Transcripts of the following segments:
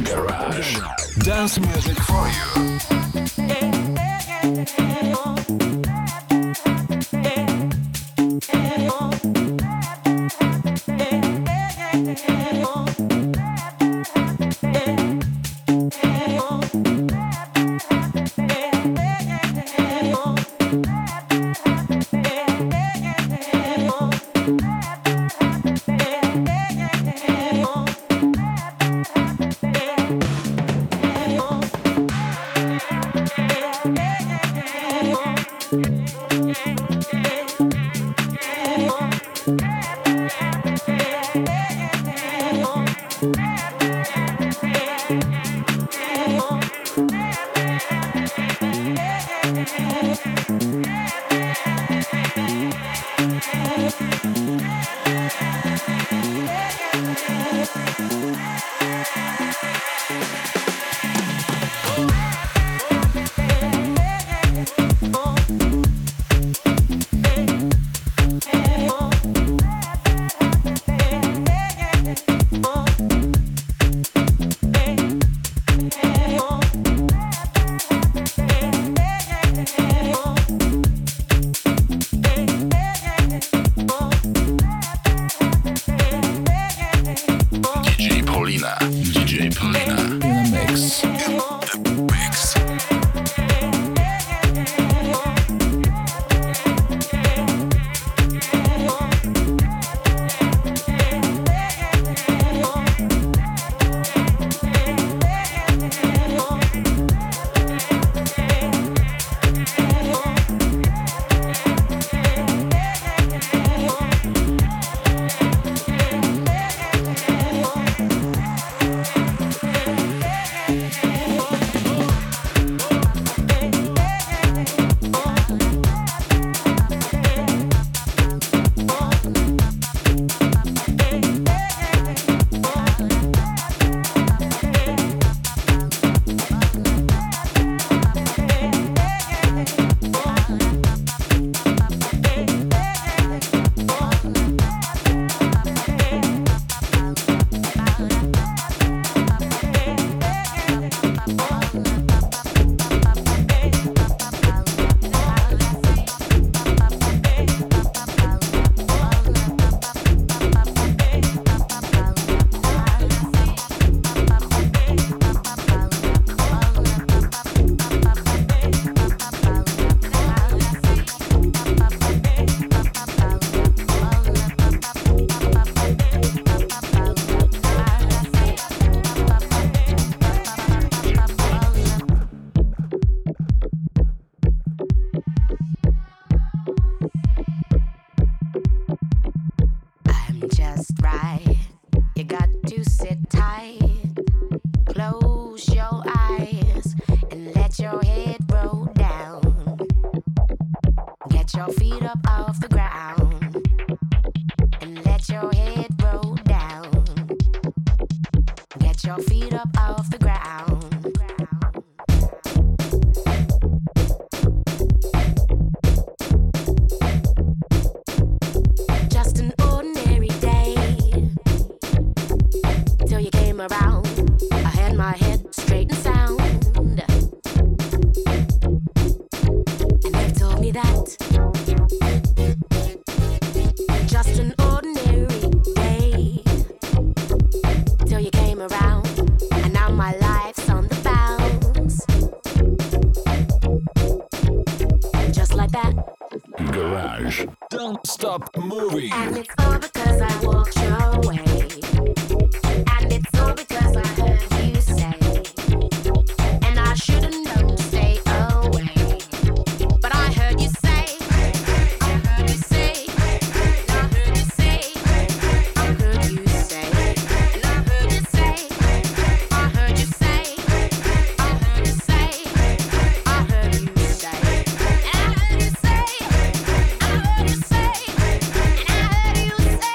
Garage. Dance music for you. I heard you say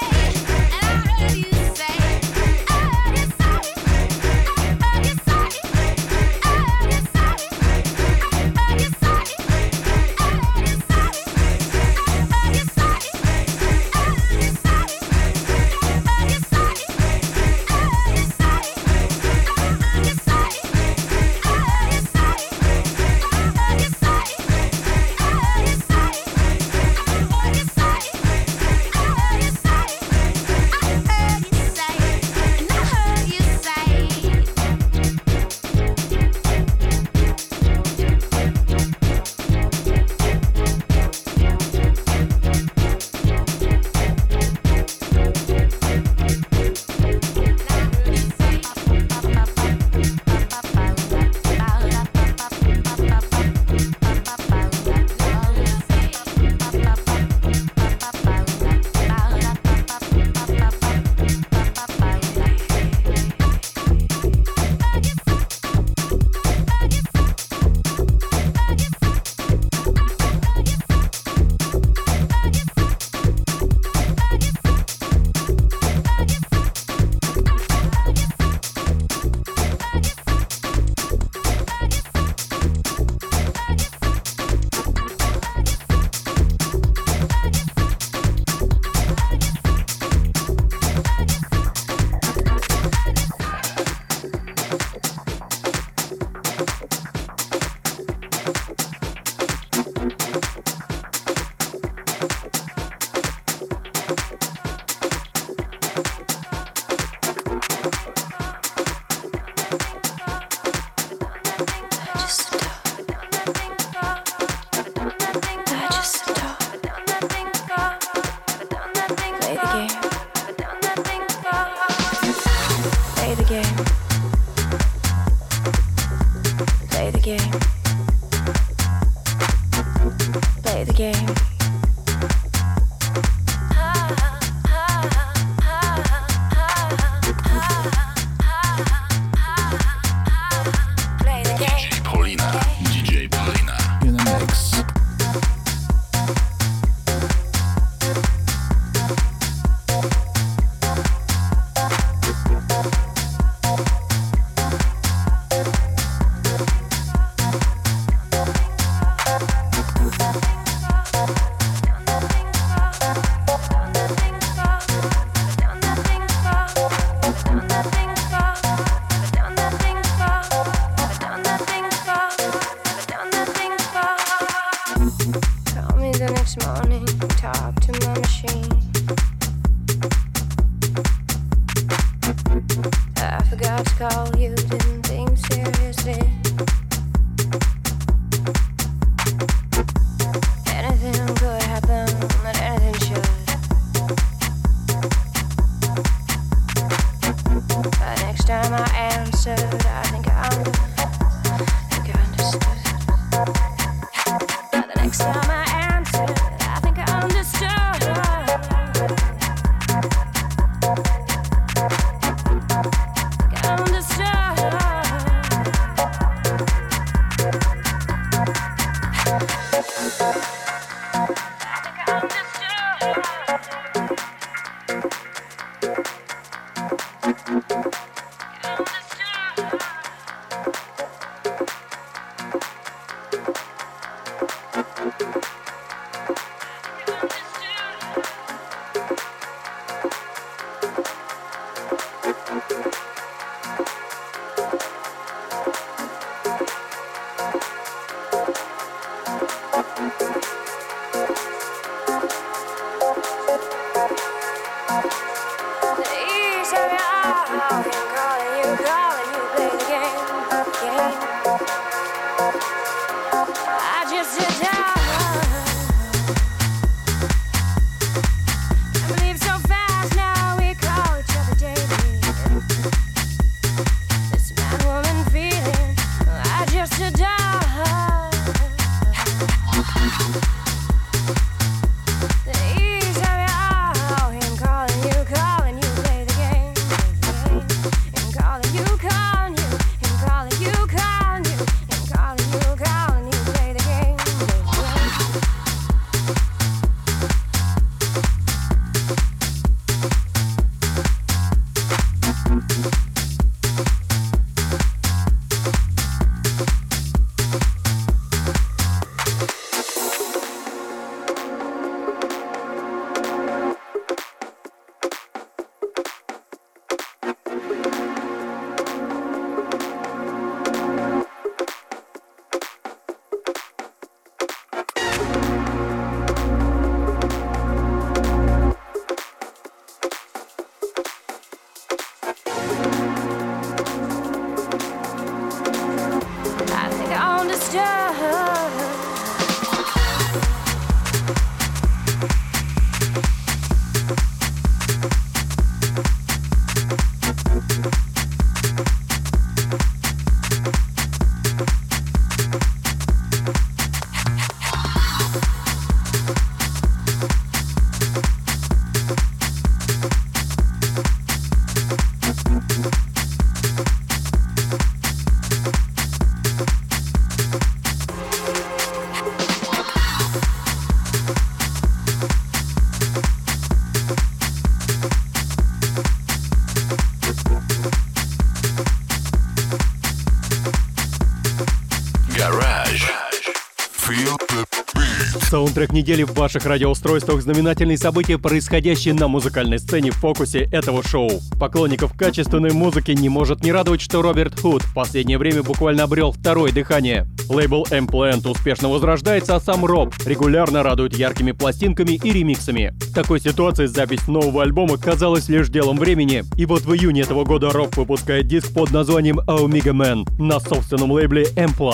Саундтрек недели в ваших радиоустройствах — знаменательные события, происходящие на музыкальной сцене в фокусе этого шоу. Поклонников качественной музыки не может не радовать, что Роберт Худ в последнее время буквально обрел второе дыхание. Лейбл M-Plant успешно возрождается, а сам Роб регулярно радует яркими пластинками и ремиксами. В такой ситуации запись нового альбома казалась лишь делом времени. И вот в июне этого года Роб выпускает диск под названием Omega Man на собственном лейбле M-Plant.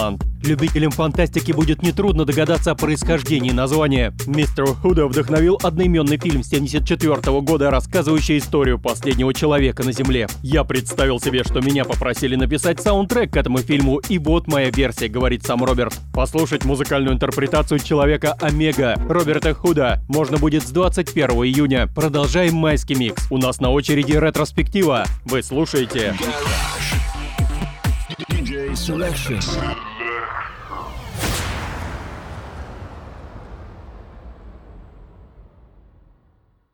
Любителям фантастики будет нетрудно догадаться о происхождении названия. Мистер Худа вдохновил одноименный фильм 1974 года, рассказывающий историю последнего человека на Земле. Я представил себе, что меня попросили написать саундтрек к этому фильму, и вот моя версия, говорит сам Роберт. Послушать музыкальную интерпретацию Человека Омега Роберта Худа можно будет с 21 июня. Продолжаем майский микс. У нас на очереди ретроспектива. Вы слушаете DJ Selection.